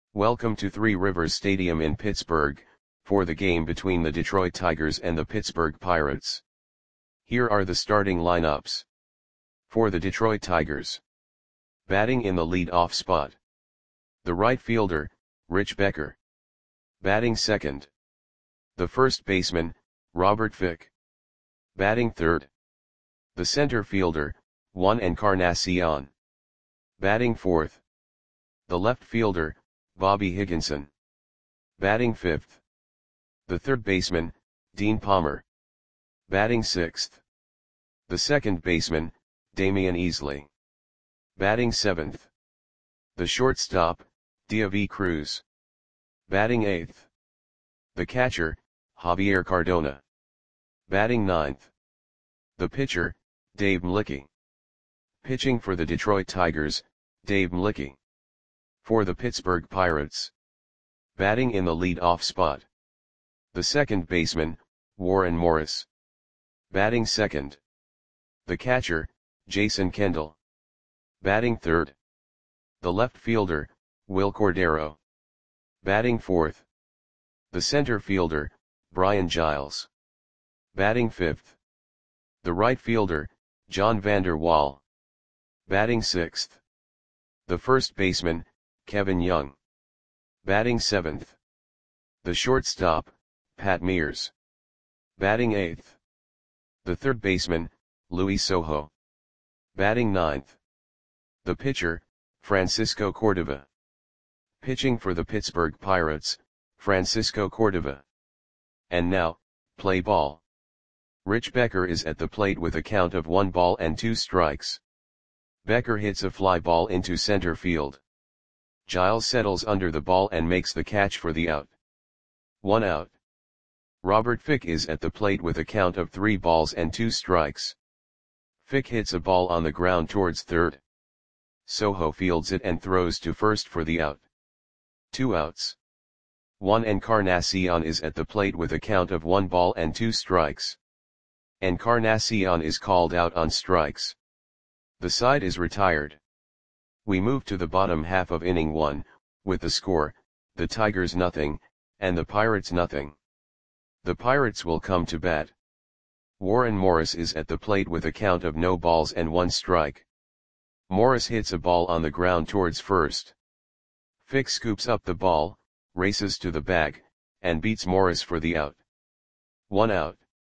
Welcome to Three Rivers Stadium in Pittsburgh, for the game between the Detroit Tigers and the Pittsburgh Pirates. Here are the starting lineups. For the Detroit Tigers. Batting in the lead-off spot. The right fielder, Rich Becker. Batting second. The first baseman, Robert Fick. Batting third. The center fielder, Juan Encarnacion. Batting fourth. The left fielder, Bobby Higginson. Batting fifth. The third baseman, Dean Palmer. Batting sixth. The second baseman, Damian Easley. Batting seventh. The shortstop, Deivi Cruz. Batting eighth. The catcher, Javier Cardona. Batting ninth. The pitcher, Dave Mlicki. Pitching for the Detroit Tigers, Dave Mlicki. For the Pittsburgh Pirates. Batting in the lead-off spot. The second baseman, Warren Morris. Batting second. The catcher, Jason Kendall. Batting third. The left fielder, Wil Cordero. Batting fourth. The center fielder, Brian Giles. Batting fifth. The right fielder, John Vander Wal. Batting sixth. The first baseman, Kevin Young. Batting seventh. The shortstop, Pat Mears. Batting eighth. The third baseman, Luis Sojo. Batting ninth. The pitcher, Francisco Cordova. Pitching for the Pittsburgh Pirates, Francisco Cordova. And now, play ball. Rich Becker is at the plate with a count of 1 ball and 2 strikes. Becker hits a fly ball into center field. Giles settles under the ball and makes the catch for the out. 1 out. Robert Fick is at the plate with a count of 3 balls and 2 strikes. Fick hits a ball on the ground towards third. Sojo fields it and throws to first for the out. 2 outs. Juan Encarnacion is at the plate with a count of 1 ball and 2 strikes. Encarnacion is called out on strikes. The side is retired. We move to the bottom half of inning 1, with the score, the Tigers nothing, and the Pirates nothing. The Pirates will come to bat. Warren Morris is at the plate with a count of no balls and 1 strike. Morris hits a ball on the ground towards first. Fick scoops up the ball, races to the bag, and beats Morris for the out. 1 out.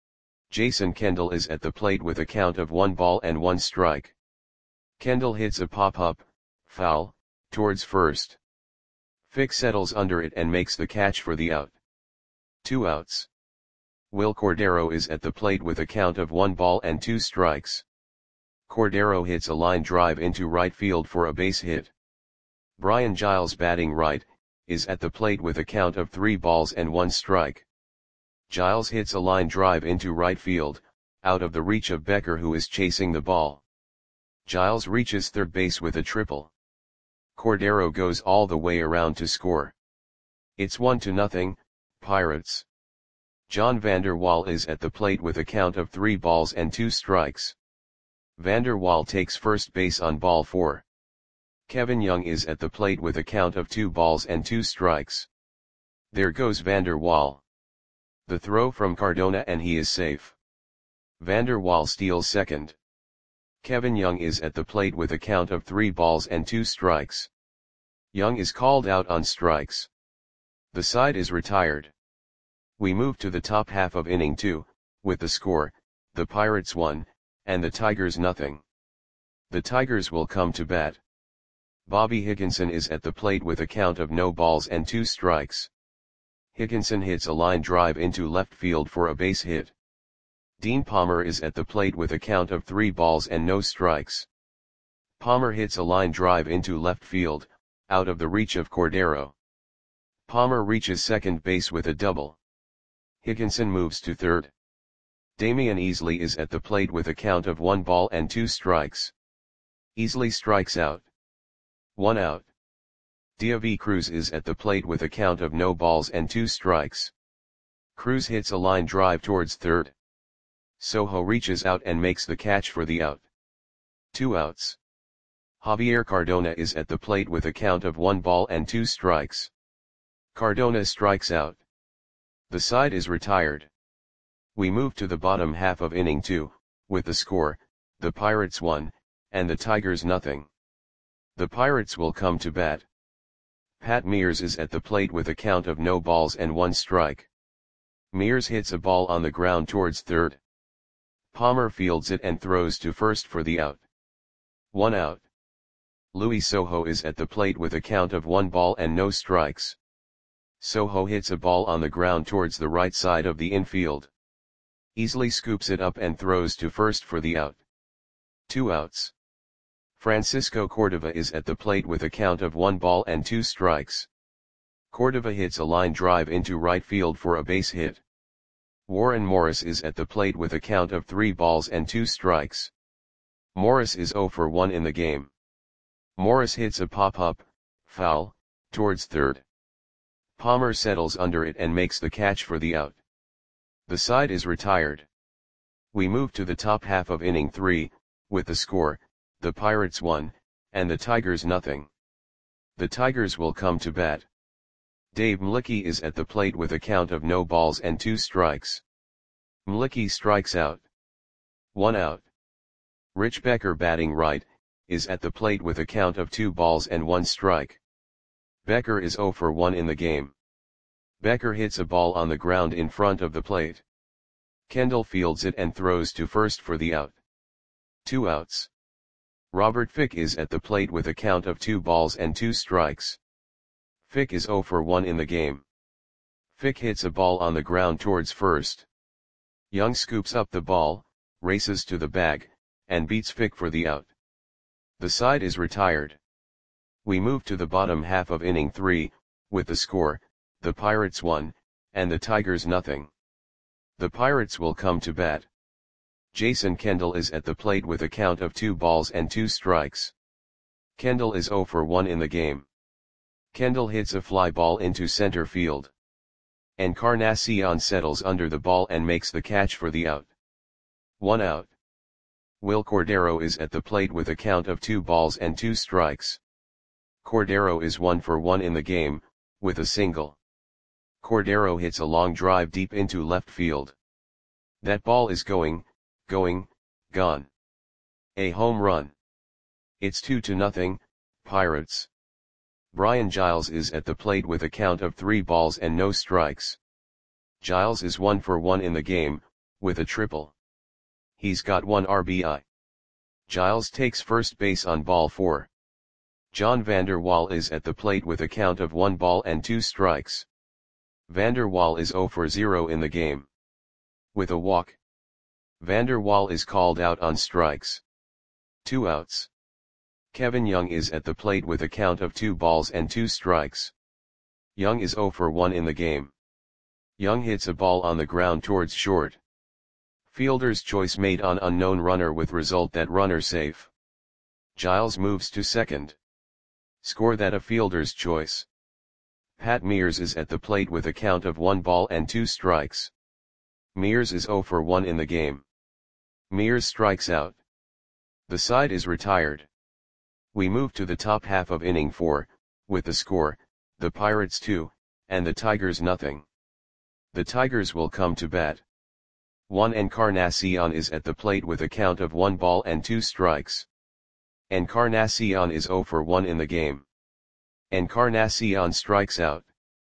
Jason Kendall is at the plate with a count of 1 ball and 1 strike. Kendall hits a pop-up, foul, towards first. Fick settles under it and makes the catch for the out. 2 outs. Wil Cordero is at the plate with a count of 1 ball and 2 strikes. Cordero hits a line drive into right field for a base hit. Brian Giles, batting right, is at the plate with a count of 3 balls and 1 strike. Giles hits a line drive into right field, out of the reach of Becker, who is chasing the ball. Giles reaches third base with a triple. Cordero goes all the way around to score. It's 1-0, Pirates. John Vander Wal is at the plate with a count of 3 balls and 2 strikes. Vander Wal takes first base on ball 4. Kevin Young is at the plate with a count of 2 balls and 2 strikes. There goes Vander Wal. The throw from Cardona and he is safe. Vander Wal steals second. Kevin Young is at the plate with a count of 3 balls and 2 strikes. Young is called out on strikes. The side is retired. We move to the top half of inning 2, with the score, the Pirates 1, and the Tigers nothing. The Tigers will come to bat. Bobby Higginson is at the plate with a count of no balls and 2 strikes. Higginson hits a line drive into left field for a base hit. Dean Palmer is at the plate with a count of 3 balls and no strikes. Palmer hits a line drive into left field, out of the reach of Cordero. Palmer reaches second base with a double. Higginson moves to third. Damian Easley is at the plate with a count of 1 ball and 2 strikes. Easley strikes out. 1 out. Deivi Cruz is at the plate with a count of no balls and 2 strikes. Cruz hits a line drive towards third. Sojo reaches out and makes the catch for the out. 2 outs. Javier Cardona is at the plate with a count of 1 ball and 2 strikes. Cardona strikes out. The side is retired. We move to the bottom half of inning 2, with the score, the Pirates 1, and the Tigers nothing. The Pirates will come to bat. Pat Mears is at the plate with a count of no balls and 1 strike. Mears hits a ball on the ground towards third. Palmer fields it and throws to first for the out. 1 out. Luis Sojo is at the plate with a count of 1 ball and no strikes. Sojo hits a ball on the ground towards the right side of the infield. Easily scoops it up and throws to first for the out. 2 outs. Francisco Cordova is at the plate with a count of 1 ball and 2 strikes. Cordova hits a line drive into right field for a base hit. Warren Morris is at the plate with a count of 3 balls and 2 strikes. Morris is 0 for 1 in the game. Morris hits a pop-up, foul, towards third. Palmer settles under it and makes the catch for the out. The side is retired. We move to the top half of inning 3, with the score, the Pirates 1, and the Tigers nothing. The Tigers will come to bat. Dave Mlicki is at the plate with a count of no balls and 2 strikes. Mlicki strikes out. 1 out. Rich Becker batting right, is at the plate with a count of 2 balls and 1 strike. Becker is 0 for 1 in the game. Becker hits a ball on the ground in front of the plate. Kendall fields it and throws to first for the out. 2 outs. Robert Fick is at the plate with a count of 2 balls and 2 strikes. Fick is 0 for 1 in the game. Fick hits a ball on the ground towards first. Young scoops up the ball, races to the bag, and beats Fick for the out. The side is retired. We move to the bottom half of inning 3, with the score, the Pirates 1, and the Tigers nothing. The Pirates will come to bat. Jason Kendall is at the plate with a count of 2 balls and 2 strikes. Kendall is 0 for 1 in the game. Kendall hits a fly ball into center field. Encarnacion settles under the ball and makes the catch for the out. 1 out. Will Cordero is at the plate with a count of 2 balls and 2 strikes. Cordero is 1 for 1 in the game, with a single. Cordero hits a long drive deep into left field. That ball is gone. A home run. It's 2-0, Pirates. Brian Giles is at the plate with a count of 3 balls and no strikes. Giles is 1 for 1 in the game, with a triple. He's got 1 RBI. Giles takes first base on ball 4. John Vander Wal is at the plate with a count of 1 ball and 2 strikes. Vander Wal is 0 for 0 in the game. With a walk. Vander Wal is called out on strikes. 2 outs. Kevin Young is at the plate with a count of 2 balls and 2 strikes. Young is 0 for 1 in the game. Young hits a ball on the ground towards short. Fielder's choice made on unknown runner with result that runner safe. Giles moves to second. Score that a fielder's choice. Pat Mears is at the plate with a count of 1 ball and 2 strikes. Mears is 0 for 1 in the game. Mears strikes out. The side is retired. We move to the top half of inning 4, with the score, the Pirates 2, and the Tigers nothing. The Tigers will come to bat. Juan Encarnacion is at the plate with a count of 1 ball and 2 strikes. Encarnacion is 0 for 1 in the game. Encarnacion strikes out.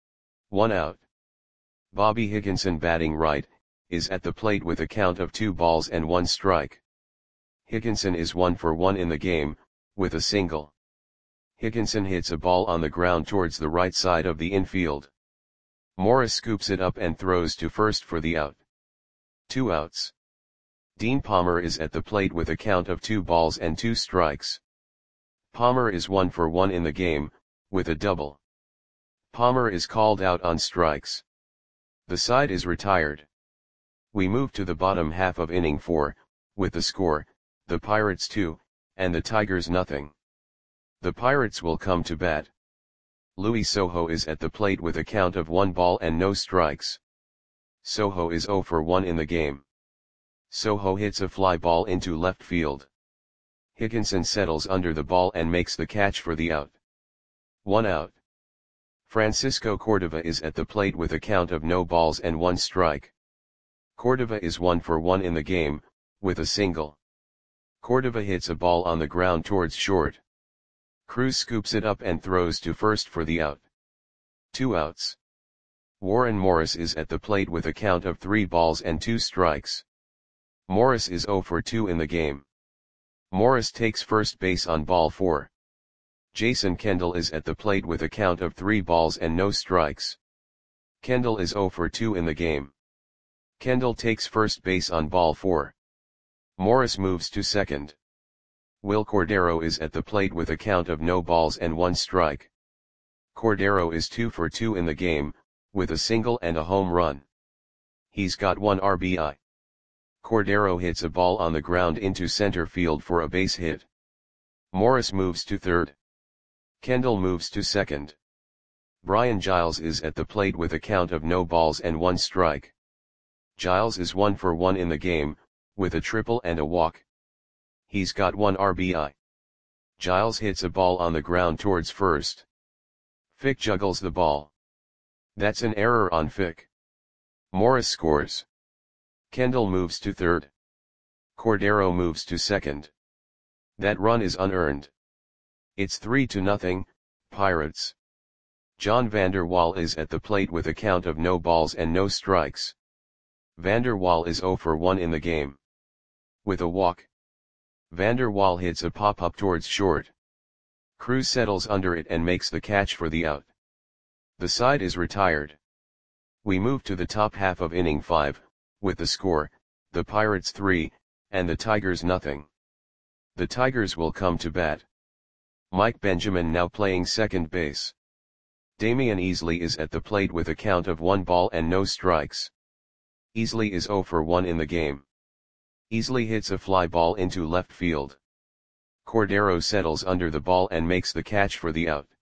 1 out. Bobby Higginson batting right, is at the plate with a count of 2 balls and 1 strike. Higginson is 1 for 1 in the game, with a single. Higginson hits a ball on the ground towards the right side of the infield. Morris scoops it up and throws to first for the out. 2 outs. Dean Palmer is at the plate with a count of 2 balls and 2 strikes. Palmer is 1 for 1 in the game, with a double. Palmer is called out on strikes. The side is retired. We move to the bottom half of inning 4, with the score, the Pirates 2, and the Tigers nothing. The Pirates will come to bat. Luis Sojo is at the plate with a count of 1 ball and no strikes. Sojo is 0 for 1 in the game. Sojo hits a fly ball into left field. Higginson settles under the ball and makes the catch for the out. 1 out. Francisco Cordova is at the plate with a count of no balls and 1 strike. Cordova is 1 for 1 in the game, with a single. Cordova hits a ball on the ground towards short. Cruz scoops it up and throws to first for the out. 2 outs. Warren Morris is at the plate with a count of 3 balls and 2 strikes. Morris is 0 for 2 in the game. Morris takes first base on ball 4. Jason Kendall is at the plate with a count of 3 balls and no strikes. Kendall is 0 for 2 in the game. Kendall takes first base on ball 4. Morris moves to second. Will Cordero is at the plate with a count of no balls and 1 strike. Cordero is 2 for 2 in the game, with a single and a home run. He's got 1 RBI. Cordero hits a ball on the ground into center field for a base hit. Morris moves to third. Kendall moves to second. Brian Giles is at the plate with a count of no balls and 1 strike. Giles is 1 for 1 in the game, with a triple and a walk. He's got 1 RBI. Giles hits a ball on the ground towards first. Fick juggles the ball. That's an error on Fick. Morris scores. Kendall moves to third. Cordero moves to second. That run is unearned. It's 3-0, Pirates. John Vander Wal is at the plate with a count of no balls and no strikes. Vander Wal is 0 for 1 in the game. With a walk. Vander Wal hits a pop-up towards short. Cruz settles under it and makes the catch for the out. The side is retired. We move to the top half of inning 5, with the score, the Pirates 3, and the Tigers nothing. The Tigers will come to bat. Mike Benjamin now playing second base. Damian Easley is at the plate with a count of 1 ball and no strikes. Easley is 0 for 1 in the game. Easley hits a fly ball into left field. Cordero settles under the ball and makes the catch for the out.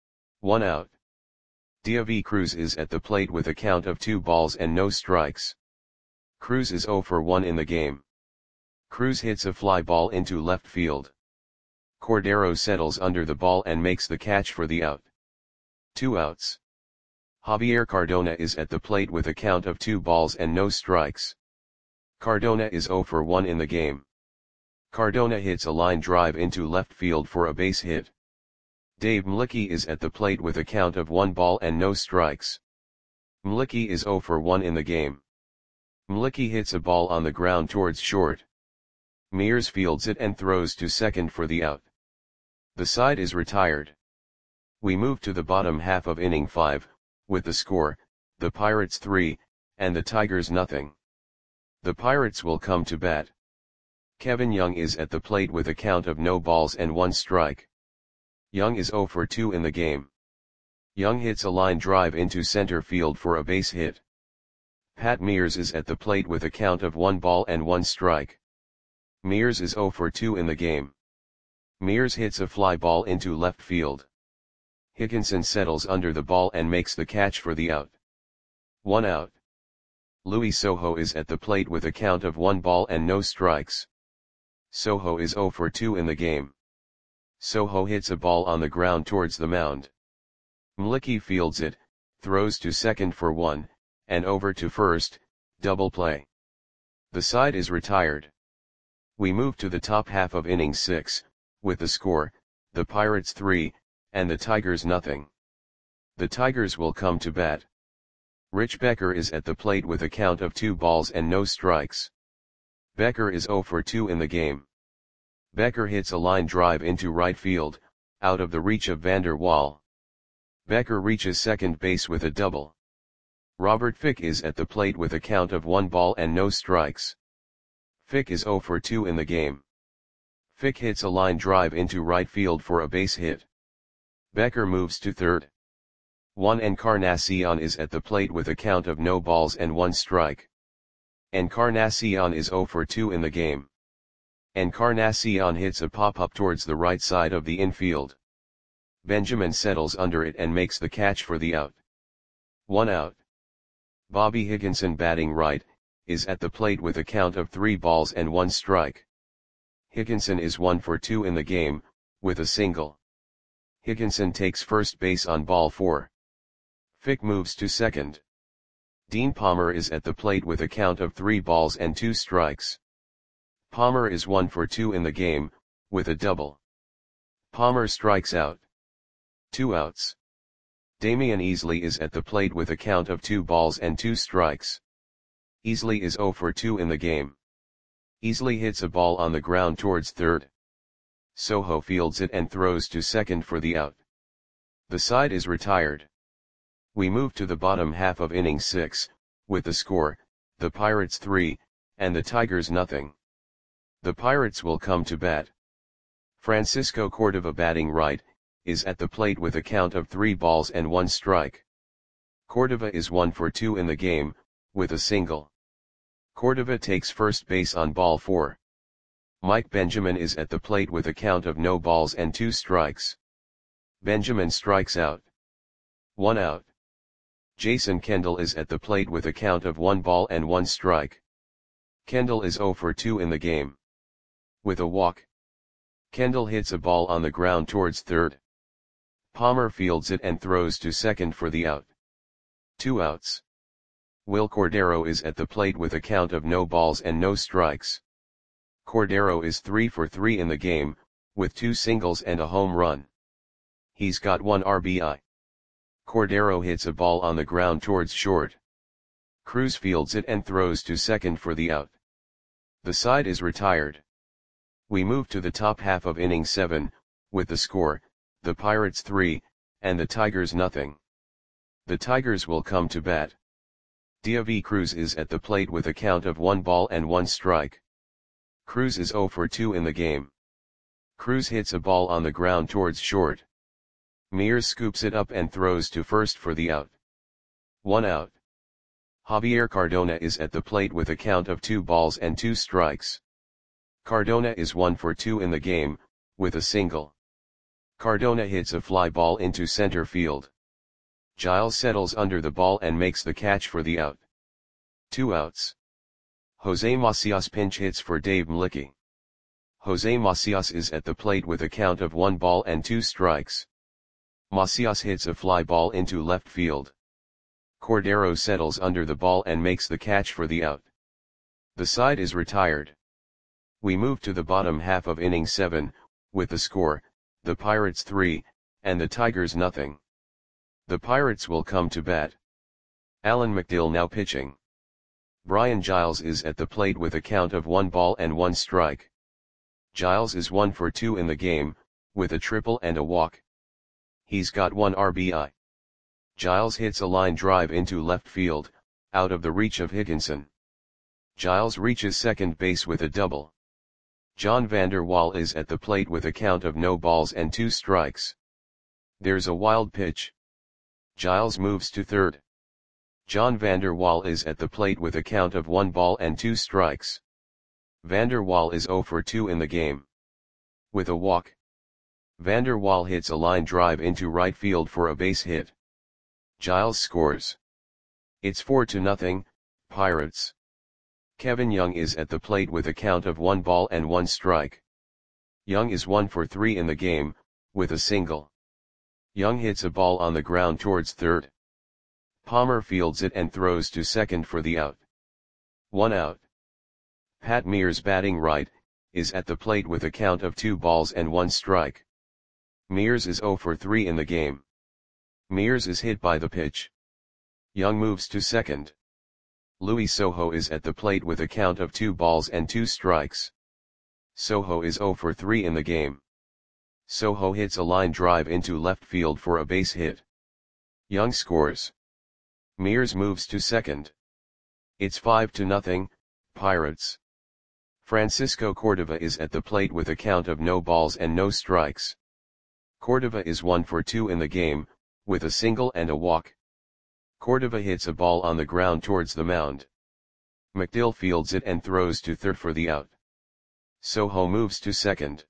1 out. Deivi Cruz is at the plate with a count of 2 balls and no strikes. Cruz is 0 for 1 in the game. Cruz hits a fly ball into left field. Cordero settles under the ball and makes the catch for the out. 2 outs. Javier Cardona is at the plate with a count of 2 balls and no strikes. Cardona is 0 for 1 in the game. Cardona hits a line drive into left field for a base hit. Dave Mlicki is at the plate with a count of 1 ball and no strikes. Mlicki is 0 for 1 in the game. Mlicki hits a ball on the ground towards short. Mears fields it and throws to second for the out. The side is retired. We move to the bottom half of inning 5, with the score, the Pirates 3, and the Tigers nothing. The Pirates will come to bat. Kevin Young is at the plate with a count of no balls and 1 strike. Young is 0 for 2 in the game. Young hits a line drive into center field for a base hit. Pat Mears is at the plate with a count of 1 ball and 1 strike. Mears is 0 for 2 in the game. Mears hits a fly ball into left field. Higginson settles under the ball and makes the catch for the out. 1 out. Luis Sojo is at the plate with a count of 1 ball and no strikes. Sojo is 0 for 2 in the game. Sojo hits a ball on the ground towards the mound. Mlicki fields it, throws to second for 1, and over to first, double play. The side is retired. We move to the top half of inning 6, with the score, the Pirates 3, and the Tigers nothing. The Tigers will come to bat. Rich Becker is at the plate with a count of 2 balls and no strikes. Becker is 0 for 2 in the game. Becker hits a line drive into right field, out of the reach of Vander Wal. Becker reaches second base with a double. Robert Fick is at the plate with a count of 1 ball and no strikes. Fick is 0 for 2 in the game. Fick hits a line drive into right field for a base hit. Becker moves to third. Juan Encarnacion is at the plate with a count of no balls and 1 strike. Encarnacion is 0 for 2 in the game. Encarnacion hits a pop-up towards the right side of the infield. Benjamin settles under it and makes the catch for the out. 1 out. Bobby Higginson batting right, is at the plate with a count of 3 balls and 1 strike. Higginson is 1 for 2 in the game, with a single. Higginson takes first base on ball 4. Fick moves to second. Dean Palmer is at the plate with a count of 3 balls and 2 strikes. Palmer is 1 for 2 in the game, with a double. Palmer strikes out. 2 outs. Damian Easley is at the plate with a count of 2 balls and 2 strikes. Easley is 0 for 2 in the game. Easley hits a ball on the ground towards third. Soho fields it and throws to second for the out. The side is retired. We move to the bottom half of inning 6, with the score, the Pirates 3, and the Tigers nothing. The Pirates will come to bat. Francisco Cordova, batting right, is at the plate with a count of 3 balls and 1 strike. Cordova is 1 for 2 in the game, with a single. Cordova takes first base on ball 4. Mike Benjamin is at the plate with a count of no balls and 2 strikes. Benjamin strikes out. 1 out. Jason Kendall is at the plate with a count of 1 ball and 1 strike. Kendall is 0 for 2 in the game. With a walk. Kendall hits a ball on the ground towards third. Palmer fields it and throws to second for the out. 2 outs. Will Cordero is at the plate with a count of no balls and no strikes. Cordero is 3 for 3 in the game, with 2 singles and a home run. He's got 1 RBI. Cordero hits a ball on the ground towards short. Cruz fields it and throws to second for the out. The side is retired. We move to the top half of inning 7, with the score, the Pirates 3, and the Tigers nothing. The Tigers will come to bat. Diavi Cruz is at the plate with a count of 1 ball and 1 strike. Cruz is 0 for 2 in the game. Cruz hits a ball on the ground towards short. Mears scoops it up and throws to first for the out. 1 out. Javier Cardona is at the plate with a count of 2 balls and 2 strikes. Cardona is 1 for 2 in the game, with a single. Cardona hits a fly ball into center field. Giles settles under the ball and makes the catch for the out. 2 outs. Jose Macias pinch hits for Dave Mlicki. Jose Macias is at the plate with a count of 1 ball and 2 strikes. Macias hits a fly ball into left field. Cordero settles under the ball and makes the catch for the out. The side is retired. We move to the bottom half of inning 7, with the score, the Pirates 3, and the Tigers nothing. The Pirates will come to bat. Alan McDill now pitching. Brian Giles is at the plate with a count of 1 ball and 1 strike. Giles is 1 for 2 in the game, with a triple and a walk. He's got 1 RBI. Giles hits a line drive into left field, out of the reach of Higginson. Giles reaches second base with a double. John Vander Wal is at the plate with a count of no balls and 2 strikes. There's a wild pitch. Giles moves to third. John Vander Wal is at the plate with a count of 1 ball and 2 strikes. Vander Wal is 0 for 2 in the game. With a walk. Vander Wal hits a line drive into right field for a base hit. Giles scores. It's 4-0, Pirates. Kevin Young is at the plate with a count of 1 ball and 1 strike. Young is 1 for 3 in the game, with a single. Young hits a ball on the ground towards third. Palmer fields it and throws to second for the out. 1 out. Pat Mears, batting right, is at the plate with a count of 2 balls and 1 strike. Mears is 0 for 3 in the game. Mears is hit by the pitch. Young moves to second. Louis Soho is at the plate with a count of 2 balls and 2 strikes. Soho is 0 for 3 in the game. Soho hits a line drive into left field for a base hit. Young scores. Mears moves to second. It's 5-0, Pirates. Francisco Cordova is at the plate with a count of no balls and no strikes. Cordova is 1 for 2 in the game, with a single and a walk. Cordova hits a ball on the ground towards the mound. McDill fields it and throws to third for the out. Soho moves to second.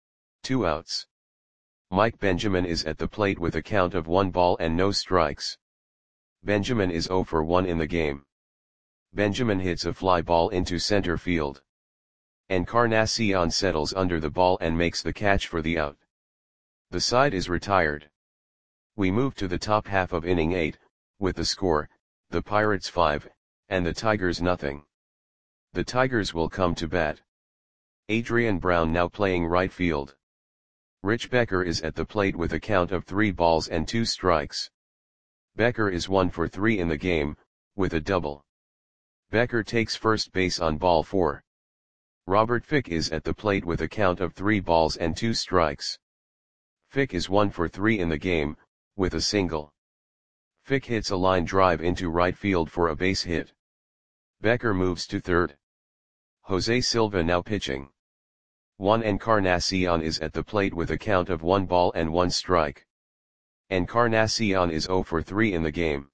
2 outs. Mike Benjamin is at the plate with a count of 1 ball and no strikes. Benjamin is 0 for 1 in the game. Benjamin hits a fly ball into center field. Encarnacion settles under the ball and makes the catch for the out. The side is retired. We move to the top half of inning 8, with the score, the Pirates 5, and the Tigers nothing. The Tigers will come to bat. Adrian Brown now playing right field. Rich Becker is at the plate with a count of 3 balls and 2 strikes. Becker is 1 for 3 in the game, with a double. Becker takes first base on ball 4. Robert Fick is at the plate with a count of 3 balls and 2 strikes. Fick is 1 for 3 in the game, with a single. Fick hits a line drive into right field for a base hit. Becker moves to third. Jose Silva now pitching. Juan Encarnacion is at the plate with a count of 1 ball and 1 strike. Encarnacion is 0 for 3 in the game.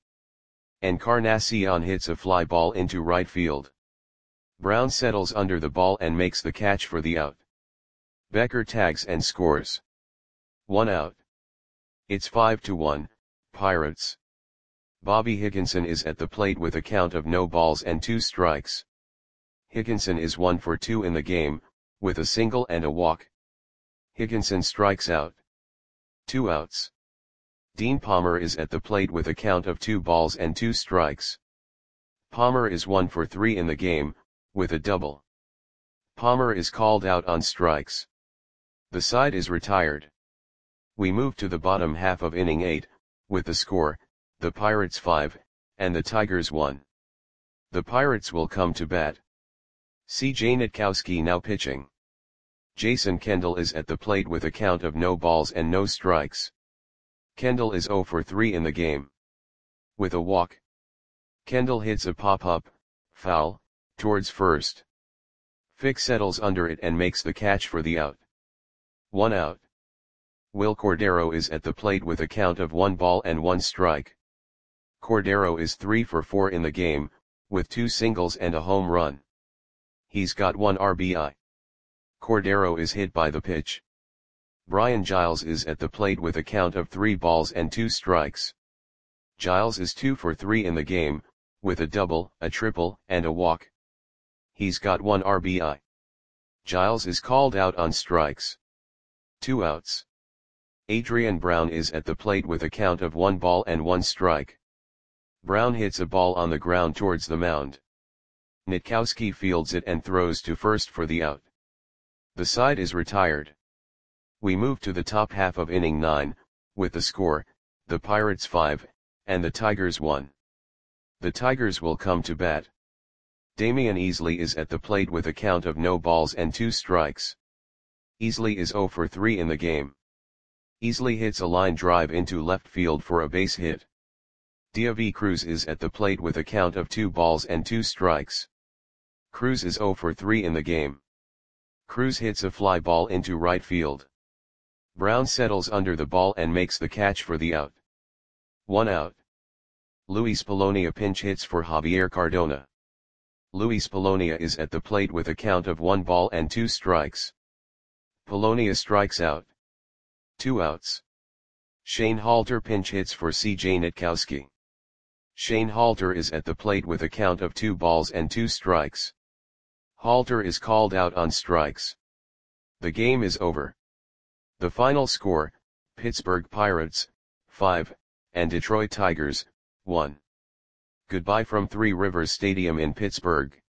Encarnacion hits a fly ball into right field. Brown settles under the ball and makes the catch for the out. Becker tags and scores. 1 out. It's 5-1, Pirates. Bobby Higginson is at the plate with a count of no balls and 2 strikes. Higginson is 1 for 2 in the game, with a single and a walk. Higginson strikes out. 2 outs. Dean Palmer is at the plate with a count of 2 balls and 2 strikes. Palmer is 1 for 3 in the game, with a double. Palmer is called out on strikes. The side is retired. We move to the bottom half of inning 8, with the score, the Pirates 5, and the Tigers 1. The Pirates will come to bat. C.J. Nitkowski now pitching. Jason Kendall is at the plate with a count of no balls and no strikes. Kendall is 0 for 3 in the game. With a walk. Kendall hits a pop-up, foul, towards first. Fick settles under it and makes the catch for the out. 1 out. Will Cordero is at the plate with a count of 1 ball and 1 strike. Cordero is 3 for 4 in the game, with 2 singles and a home run. He's got 1 RBI. Cordero is hit by the pitch. Brian Giles is at the plate with a count of 3 balls and 2 strikes. Giles is 2 for 3 in the game, with a double, a triple, and a walk. He's got 1 RBI. Giles is called out on strikes. 2 outs. Adrian Brown is at the plate with a count of 1 ball and 1 strike. Brown hits a ball on the ground towards the mound. Nitkowski fields it and throws to first for the out. The side is retired. We move to the top half of inning 9, with the score, the Pirates 5, and the Tigers 1. The Tigers will come to bat. Damian Easley is at the plate with a count of no balls and 2 strikes. Easley is 0 for 3 in the game. Easley hits a line drive into left field for a base hit. Diavi Cruz is at the plate with a count of 2 balls and 2 strikes. Cruz is 0 for 3 in the game. Cruz hits a fly ball into right field. Brown settles under the ball and makes the catch for the out. 1 out. Luis Polonia pinch hits for Javier Cardona. Luis Polonia is at the plate with a count of 1 ball and 2 strikes. Polonia strikes out. 2 outs. Shane Halter pinch hits for C.J. Nitkowski. Shane Halter is at the plate with a count of 2 balls and 2 strikes. Halter is called out on strikes. The game is over. The final score, Pittsburgh Pirates, 5, and Detroit Tigers, 1. Goodbye from Three Rivers Stadium in Pittsburgh.